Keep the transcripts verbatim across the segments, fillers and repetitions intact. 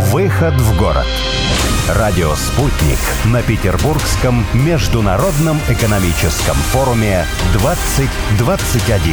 Выход в город. Радио «Спутник» на Петербургском международном экономическом форуме двадцать двадцать один.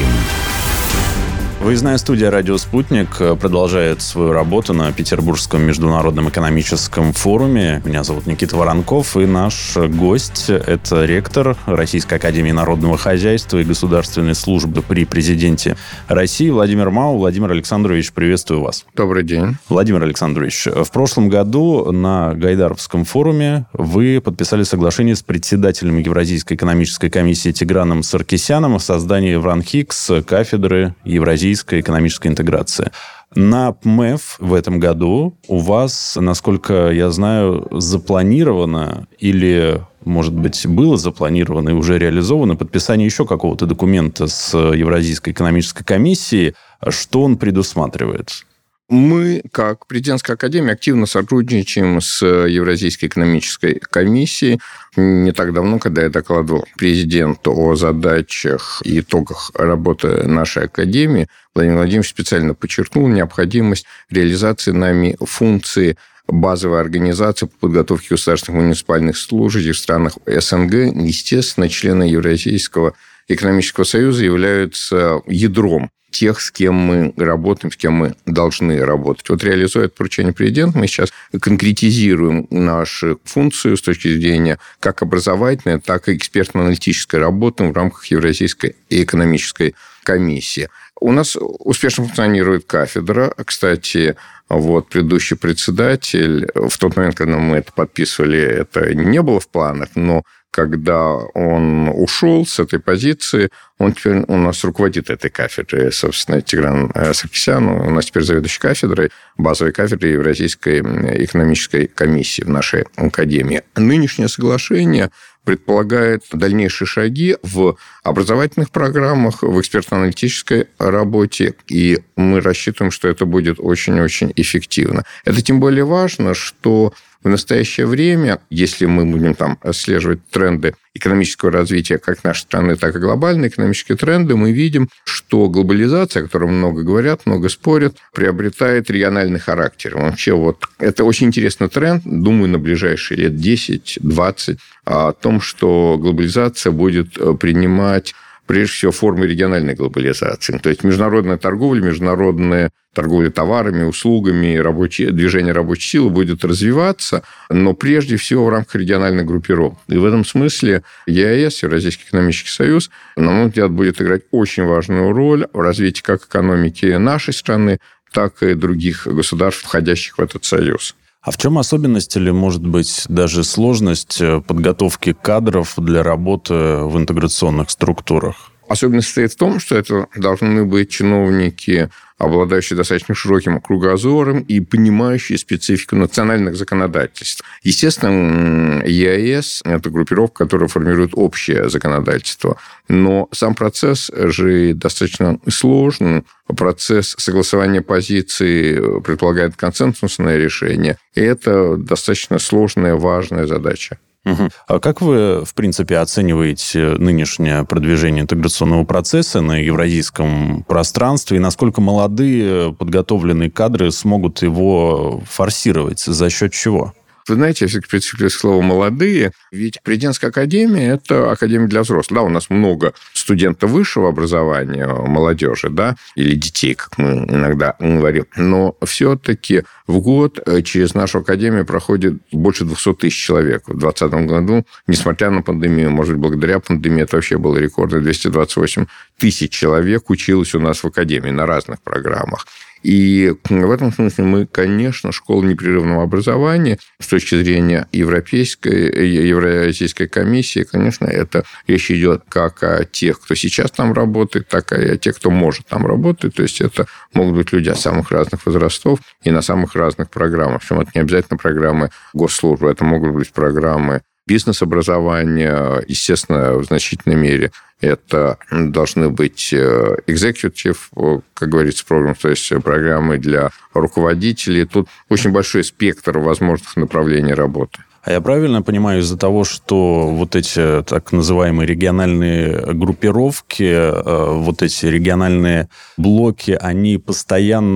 Выездная студия «Радио Спутник» продолжает свою работу на Петербургском международном экономическом форуме. Меня зовут Никита Воронков, и наш гость – это ректор Российской академии народного хозяйства и государственной службы при президенте России Владимир Мау. Владимир Александрович, приветствую вас. Добрый день. Владимир Александрович, в прошлом году на Гайдаровском форуме вы подписали соглашение с председателем Евразийской экономической комиссии Тиграном Саркисяном о создании в РАНХИКС кафедры Евразийской экономической интеграции. На ПМЭФ в этом году у вас, насколько я знаю, запланировано или, может быть, было запланировано и уже реализовано подписание еще какого-то документа с Евразийской экономической комиссией. Что он предусматривает? Мы, как президентская академия, активно сотрудничаем с Евразийской экономической комиссией. Не так давно, когда я докладывал президенту о задачах и итогах работы нашей академии, Владимир Владимирович специально подчеркнул необходимость реализации нами функции базовой организации по подготовке государственных муниципальных служащих в странах СНГ. Естественно, члены Евразийского экономического союза являются ядром тех, с кем мы работаем, с кем мы должны работать. Вот реализуя это поручение президента, мы сейчас конкретизируем нашу функцию с точки зрения как образовательной, так и экспертно-аналитической работы в рамках Евразийской экономической комиссии. У нас успешно функционирует кафедра. Кстати, вот предыдущий председатель, в тот момент, когда мы это подписывали, это не было в планах, но когда он ушел с этой позиции, он теперь у нас руководит этой кафедрой, собственно, Тигран Саркисян. У нас теперь заведующий кафедрой, базовой кафедрой Евразийской экономической комиссии в нашей академии. Нынешнее соглашение предполагает дальнейшие шаги в образовательных программах, в экспертно-аналитической работе, и мы рассчитываем, что это будет очень-очень эффективно. Это тем более важно, что в настоящее время, если мы будем там отслеживать тренды экономического развития как нашей страны, так и глобальные экономические тренды, мы видим, что глобализация, о которой много говорят, много спорят, приобретает региональный характер. Вообще вот это очень интересный тренд, думаю, на ближайшие лет десять-двадцать, о том, что глобализация будет принимать прежде всего формы региональной глобализации. То есть международная торговля, международная торговля товарами, услугами, рабочие, движение рабочей силы будет развиваться, но прежде всего в рамках региональных группировок. И в этом смысле ЕАЭС, Евразийский экономический союз, на мой взгляд, будет играть очень важную роль в развитии как экономики нашей страны, так и других государств, входящих в этот союз. А в чем особенность или, может быть, даже сложность подготовки кадров для работы в интеграционных структурах? Особенность состоит в том, что это должны быть чиновники, обладающие достаточно широким кругозором и понимающие специфику национальных законодательств. Естественно, ЕАЭС – это группировка, которая формирует общее законодательство. Но сам процесс же достаточно сложный. Процесс согласования позиций предполагает консенсусное решение. И это достаточно сложная, важная задача. Угу. А как вы, в принципе, оцениваете нынешнее продвижение интеграционного процесса на евразийском пространстве, и насколько молодые подготовленные кадры смогут его форсировать? За счет чего? Вы знаете, я все-таки прицеплюсь к слову «молодые», ведь президентская академия – это академия для взрослых. Да, у нас много студентов высшего образования, молодежи, да, или детей, как мы иногда говорим, но все-таки в год через нашу академию проходит больше двести тысяч человек. В двадцатом году, несмотря на пандемию, может быть, благодаря пандемии, это вообще было рекордно, двести двадцать восемь тысяч человек училось у нас в академии на разных программах. И в этом смысле мы, конечно, школа непрерывного образования с точки зрения Европейской, Евразийской комиссии, конечно, это речь идет как о тех, кто сейчас там работает, так и о тех, кто может там работать. То есть это могут быть люди от самых разных возрастов и на самых разных программах. Причем это не обязательно программы госслужбы, это могут быть программы бизнес-образования, естественно, в значительной мере это должны быть executive, как говорится, программы, то есть программы для руководителей. Тут очень большой спектр возможных направлений работы. А я правильно понимаю, из-за того, что вот эти так называемые региональные группировки, вот эти региональные блоки, они постоянно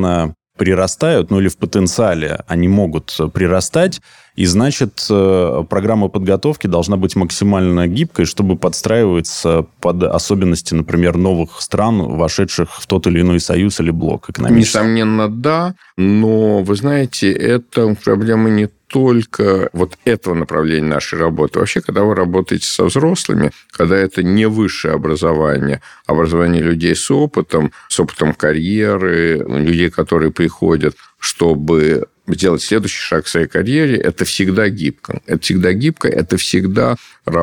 прирастают, ну или в потенциале они могут прирастать, и значит, программа подготовки должна быть максимально гибкой, чтобы подстраиваться под особенности, например, новых стран, вошедших в тот или иной союз или блок экономический. Несомненно, да, но, вы знаете, это проблема не только вот этого направления нашей работы. Вообще, когда вы работаете со взрослыми, когда это не высшее образование, а образование людей с опытом, с опытом карьеры, людей, которые приходят, чтобы сделать следующий шаг в своей карьере, это всегда гибко. Это всегда гибко, это всегда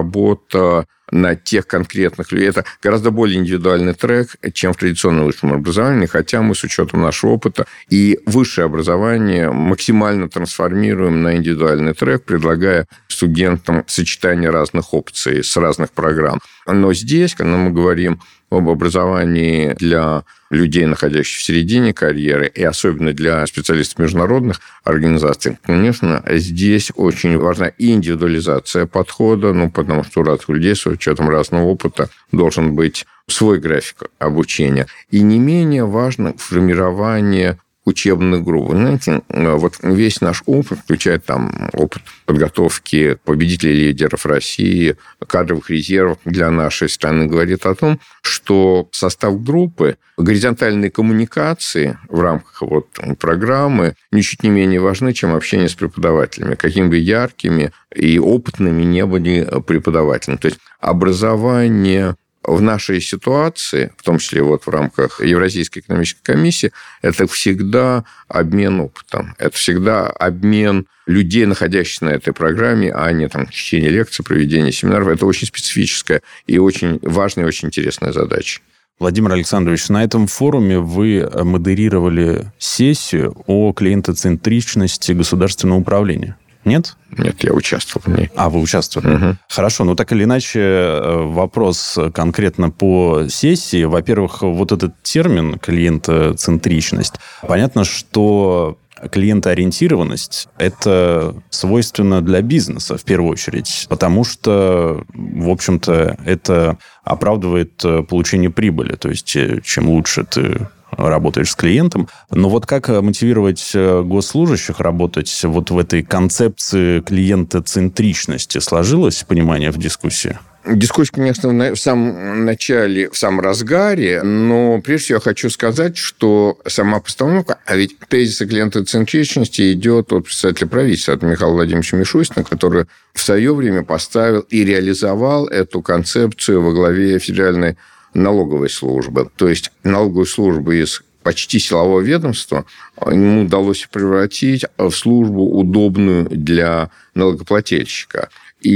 работа на тех конкретных людей. Это гораздо более индивидуальный трек, чем в традиционном высшем образовании, хотя мы с учетом нашего опыта и высшее образование максимально трансформируем на индивидуальный трек, предлагая студентам сочетание разных опций с разных программ. Но здесь, когда мы говорим об образовании для людей, находящихся в середине карьеры, и особенно для специалистов международных организаций, конечно, здесь очень важна и индивидуализация подхода, ну, потому что у разных людей с учетом разного опыта должен быть свой график обучения. И не менее важно формирование учебных групп. Вы знаете, вот весь наш опыт, включая там опыт подготовки победителей лидеров России, кадровых резервов для нашей страны, говорит о том, что состав группы, горизонтальные коммуникации в рамках вот программы ничуть не менее важны, чем общение с преподавателями, какими бы яркими и опытными не были преподавателями. То есть образование в нашей ситуации, в том числе вот в рамках Евразийской экономической комиссии, это всегда обмен опытом. Это всегда обмен людей, находящихся на этой программе, а не там чтение лекций, проведение семинаров. Это очень специфическая и очень важная и очень интересная задача. Владимир Александрович, на этом форуме вы модерировали сессию о клиентоцентричности государственного управления. Нет? Нет, я участвовал в ней. А, вы участвовали. Угу. Хорошо. Ну, так или иначе, вопрос конкретно по сессии. Во-первых, вот этот термин клиентоцентричность. Понятно, что клиентоориентированность – это свойственно для бизнеса, в первую очередь, потому что, в общем-то, это оправдывает получение прибыли. То есть, чем лучше ты работаешь с клиентом. Но вот как мотивировать госслужащих работать вот в этой концепции клиентоцентричности? Сложилось понимание в дискуссии? Дискуссия, конечно, в самом начале, в самом разгаре, но прежде всего я хочу сказать, что сама постановка, а ведь тезис клиентоцентричности идет от председателя правительства, от Михаила Владимировича Мишустина, который в свое время поставил и реализовал эту концепцию во главе Федеральной налоговой службы. То есть налоговую службу из почти силового ведомства ему удалось превратить в службу удобную для налогоплательщика.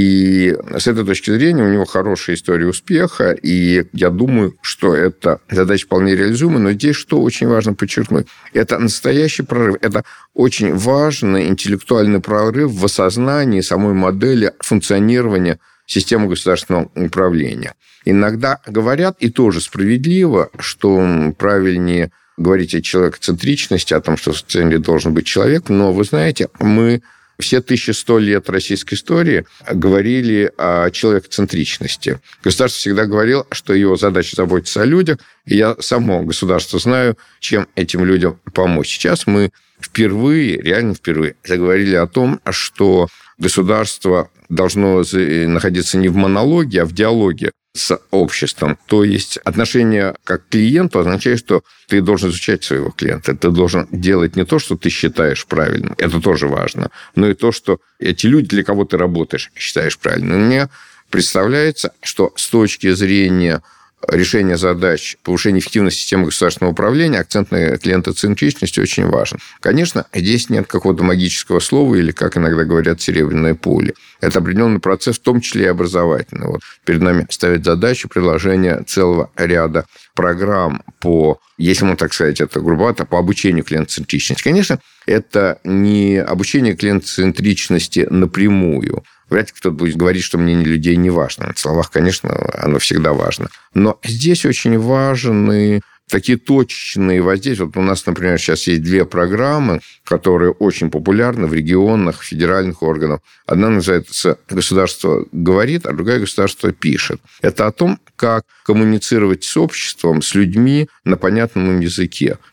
И с этой точки зрения у него хорошая история успеха, и я думаю, что эта задача вполне реализуема, но здесь что очень важно подчеркнуть. Это настоящий прорыв, это очень важный интеллектуальный прорыв в осознании самой модели функционирования системы государственного управления. Иногда говорят, и тоже справедливо, что правильнее говорить о человекоцентричности, о том, что в центре должен быть человек, но вы знаете, мы все тысяча сто лет российской истории говорили о человекоцентричности. Государство всегда говорило, что его задача заботиться о людях, и я само государство знаю, чем этим людям помочь. Сейчас мы впервые, реально впервые, заговорили о том, что государство должно находиться не в монологе, а в диалоге с обществом. То есть отношение как к клиенту означает, что ты должен изучать своего клиента. Ты должен делать не то, что ты считаешь правильным. Это тоже важно. Но и то, что эти люди, для кого ты работаешь, считаешь правильным. Мне представляется, что с точки зрения решения задач, повышения эффективности системы государственного управления, акцент на клиентоцентричности очень важен. Конечно, здесь нет какого-то магического слова или, как иногда говорят, серебряной пули. Это определенный процесс, в том числе и образовательный. Вот перед нами ставят задачу предложения целого ряда программ по, если можно так сказать, это грубовато, по обучению клиентоцентричности. Конечно, это не обучение клиентоцентричности напрямую. Вряд ли кто-то будет говорить, что мнение людей не важно. На словах, конечно, оно всегда важно. Но здесь очень важны такие точечные воздействия. Вот у нас, например, сейчас есть две программы, которые очень популярны в регионах, федеральных органах. Одна называется «Государство говорит», а другая «Государство пишет». Это о том, как коммуницировать с обществом, с людьми на понятном им языке.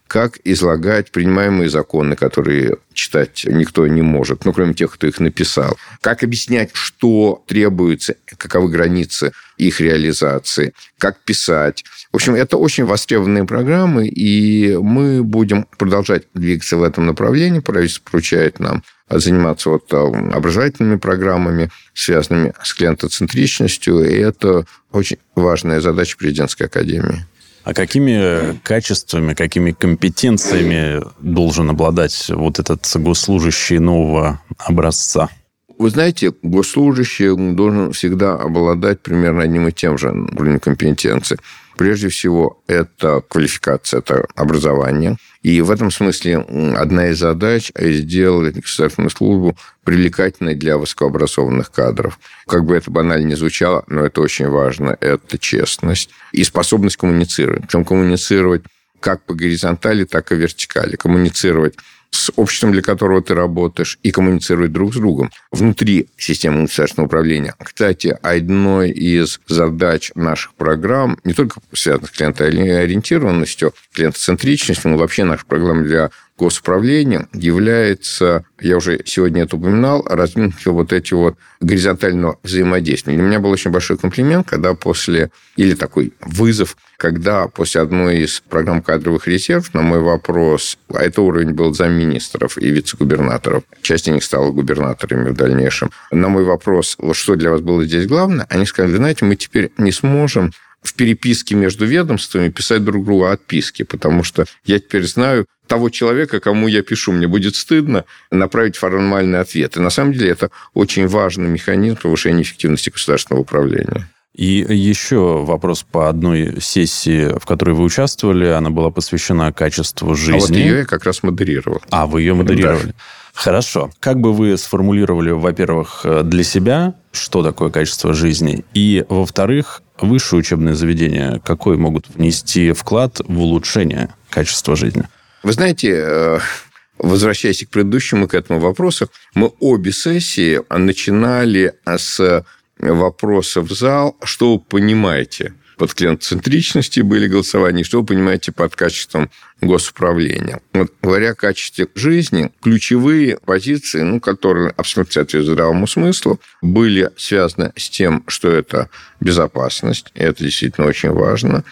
как излагать принимаемые законы, которые читать никто не может, ну, кроме тех, кто их написал. Как объяснять, что требуется, каковы границы их реализации, как писать. В общем, это очень востребованные программы, и мы будем продолжать двигаться в этом направлении. Правительство поручает нам заниматься вот образовательными программами, связанными с клиентоцентричностью, и это очень важная задача президентской академии. А какими качествами, какими компетенциями должен обладать вот этот госслужащий нового образца? Вы знаете, госслужащий должен всегда обладать примерно одним и тем же уровнем компетенции. Прежде всего, это квалификация, это образование. И в этом смысле одна из задач – сделать государственную службу привлекательной для высокообразованных кадров. Как бы это банально ни звучало, но это очень важно. Это честность и способность коммуницировать. Причем коммуницировать как по горизонтали, так и вертикали. Коммуницировать с обществом, для которого ты работаешь, и коммуницировать друг с другом внутри системы государственного управления. Кстати, одной из задач наших программ, не только связанных с клиентоориентированностью, клиентоцентричностью, но вообще наша программа для госуправления является, я уже сегодня это упоминал, развитие вот эти вот горизонтального взаимодействия. Для меня был очень большой комплимент, когда после, или такой вызов, когда после одной из программ кадровых резервов на мой вопрос, а это уровень был замминистров и вице-губернаторов, часть из них стала губернаторами в дальнейшем, на мой вопрос, вот что для вас было здесь главное, они сказали, вы знаете, мы теперь не сможем в переписке между ведомствами писать друг другу отписки, потому что я теперь знаю того человека, кому я пишу. Мне будет стыдно направить формальный ответ. И на самом деле это очень важный механизм повышения эффективности государственного управления. И еще вопрос по одной сессии, в которой вы участвовали. Она была посвящена качеству жизни. А вот ее я как раз модерировал. А, вы ее модерировали. Да. Хорошо. Как бы вы сформулировали, во-первых, для себя, что такое качество жизни, и, во-вторых, высшие учебные заведения какой могут внести вклад в улучшение качества жизни? Вы знаете, возвращаясь к предыдущему к этому вопросу, мы обе сессии начинали с вопроса в зал, что вы понимаете под клиентоцентричностью были голосования, что вы понимаете под качеством госуправления. Вот, говоря о качестве жизни, ключевые позиции, ну, которые абсолютно соответствуют здравому смыслу, были связаны с тем, что это безопасность, и это действительно очень важно,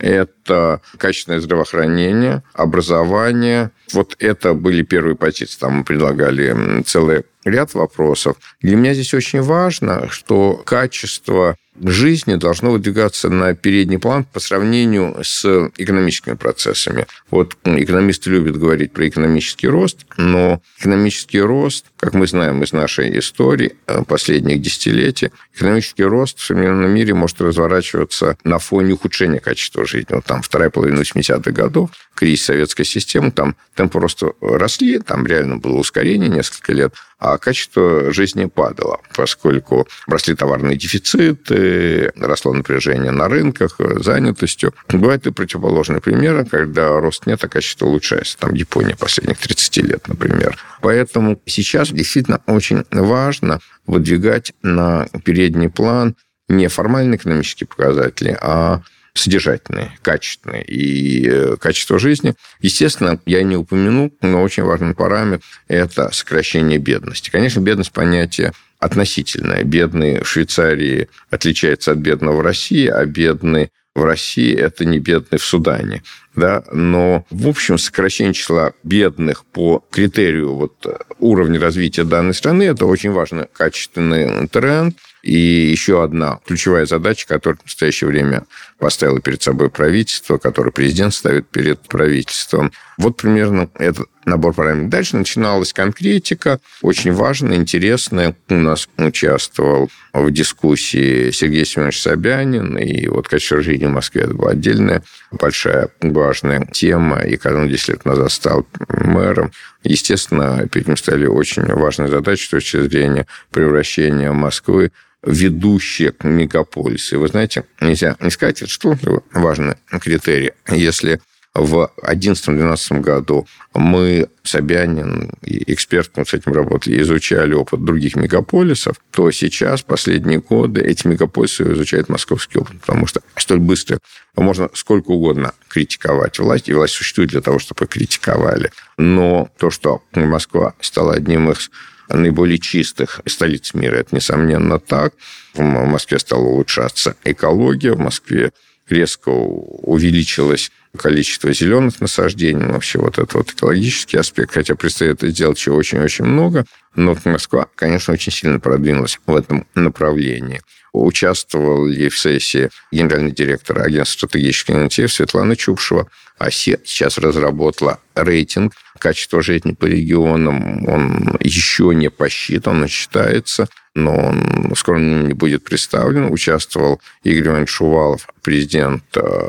это качественное здравоохранение, образование. Вот это были первые позиции. Там мы предлагали целый ряд вопросов. Для меня здесь очень важно, что качество жизни должно выдвигаться на передний план по сравнению с экономическими процессами. Вот экономисты любят говорить про экономический рост, но экономический рост, как мы знаем из нашей истории последних десятилетий, экономический рост в современном мире может разворачиваться на фоне ухудшения качества жизни. Вот там вторая половина восьмидесятых годов, кризис советской системы, там темпы роста росли, там реально было ускорение несколько лет, а качество жизни падало, поскольку росли товарные дефициты, росло напряжение на рынках, занятостью. Бывают и противоположные примеры, когда рост нет, а качество улучшается. Там Япония последних тридцать лет, например. Поэтому сейчас действительно очень важно выдвигать на передний план не формальные экономические показатели, а содержательные, качественные и качество жизни. Естественно, я не упомяну, но очень важный параметр – это сокращение бедности. Конечно, бедность – понятие относительное. Бедный в Швейцарии отличается от бедного в России, а бедный в России – это не бедный в Судане. Да? Но, в общем, сокращение числа бедных по критерию вот, уровня развития данной страны – это очень важный качественный тренд. И еще одна ключевая задача, которую в настоящее время поставило перед собой правительство, которую президент ставит перед правительством. Вот примерно этот набор параметров. Дальше начиналась конкретика, очень важная, интересная. У нас участвовал в дискуссии Сергей Семенович Собянин, и вот качество жизни в Москве – это была отдельная большая важная тема. И когда он десять лет назад стал мэром, естественно, перед ним стали очень важные задачи с точки зрения превращения Москвы ведущие мегаполисы. Вы знаете, нельзя не сказать, что важный критерий. Если в одиннадцатом-двенадцатом году мы, Собянин и эксперты с этим работали, изучали опыт других мегаполисов, то сейчас, последние годы, эти мегаполисы изучают московский опыт, потому что столь быстро можно сколько угодно критиковать власть, и власть существует для того, чтобы критиковали. Но то, что Москва стала одним из наиболее чистых столиц мира, это, несомненно, так. В Москве стала улучшаться экология, в Москве резко увеличилось количество зеленых насаждений, вообще вот этот вот экологический аспект, хотя предстоит сделать еще очень-очень много, но Москва, конечно, очень сильно продвинулась в этом направлении. Участвовал ли в сессии генеральный директор агентства стратегических инициатив Светлана Чупшева. АСИ сейчас разработала рейтинг качества жизни по регионам. Он еще не посчитан, он считается, но он скоро не будет представлен. Участвовал Игорь Иванович Шувалов, президент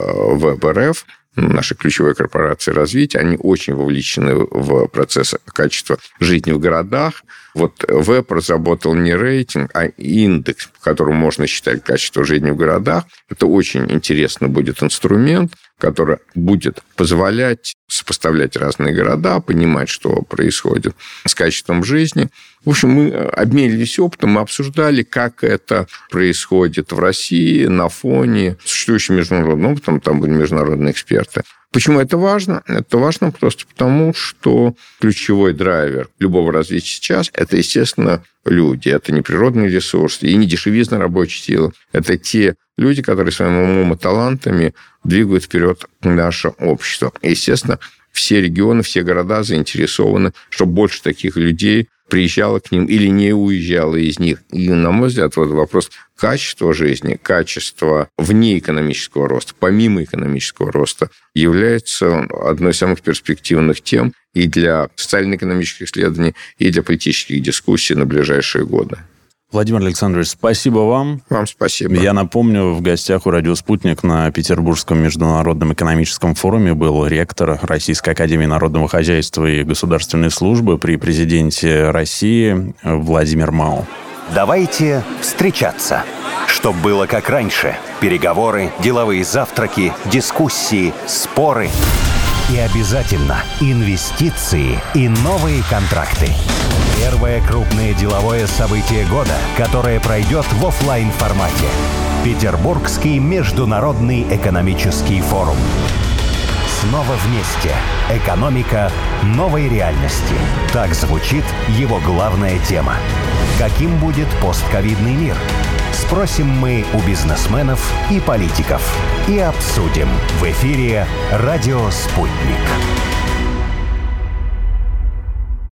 ВЭБ-РФ, нашей ключевой корпорации развития. Они очень вовлечены в процесс качества жизни в городах. Вот ВЭБ разработал не рейтинг, а индекс, по которому можно считать качество жизни в городах. Это очень интересный будет инструмент, который будет позволять сопоставлять разные города, понимать, что происходит с качеством жизни. В общем, мы обменились опытом, мы обсуждали, как это происходит в России на фоне существующего международного опыта, там были международные эксперты. Почему это важно? Это важно просто потому, что ключевой драйвер любого развития сейчас – это, естественно, люди. Это не природные ресурсы и не дешевизна рабочей силы. Это те люди, которые своим умом и талантами двигают вперед наше общество. И, естественно, все регионы, все города заинтересованы, чтобы больше таких людей приезжало к ним или не уезжало из них. И, на мой взгляд, вот вопрос качества жизни, качества вне экономического роста, помимо экономического роста, является одной из самых перспективных тем и для социально-экономических исследований, и для политических дискуссий на ближайшие годы. Владимир Александрович, спасибо вам. Вам спасибо. Я напомню, в гостях у «Радио Спутник» на Петербургском международном экономическом форуме был ректор Российской академии народного хозяйства и государственной службы при президенте России Владимир Мау. Давайте встречаться, чтобы было как раньше. Переговоры, деловые завтраки, дискуссии, споры. И обязательно инвестиции и новые контракты. Первое крупное деловое событие года, которое пройдет в офлайн-формате. Петербургский международный экономический форум. Снова вместе. Экономика новой реальности. Так звучит его главная тема. Каким будет постковидный мир? Спросим мы у бизнесменов и политиков. И обсудим в эфире «Радио Спутник».